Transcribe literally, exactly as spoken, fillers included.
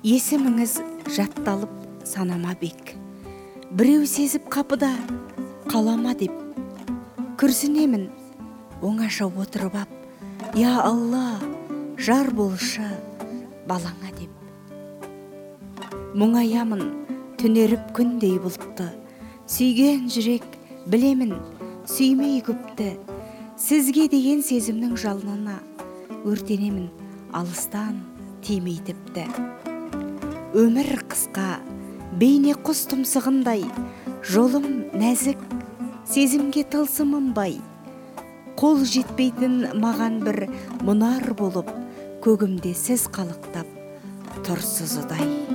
Есіміңіз жатталып санама бек. Біреу сезіп қапыда қалама деп. Күрсінемін оңаша отырып ап, я Алла, жар болшы балаңа деп. Мұңаямын түнеріп күндей бұлтты, сүйген жүрек білемін сүймей көпті. Сізге деген сезімнің жалынына өртенемін алыстан тимей тіпті. Өмір қысқа, бейне құс тұмсығындай, жолым нәзік, сезімге тылсымым бай. Қол жетпейтін маған бір мұнар болып, көгімде сіз қалықтап тұрсыз ұдай.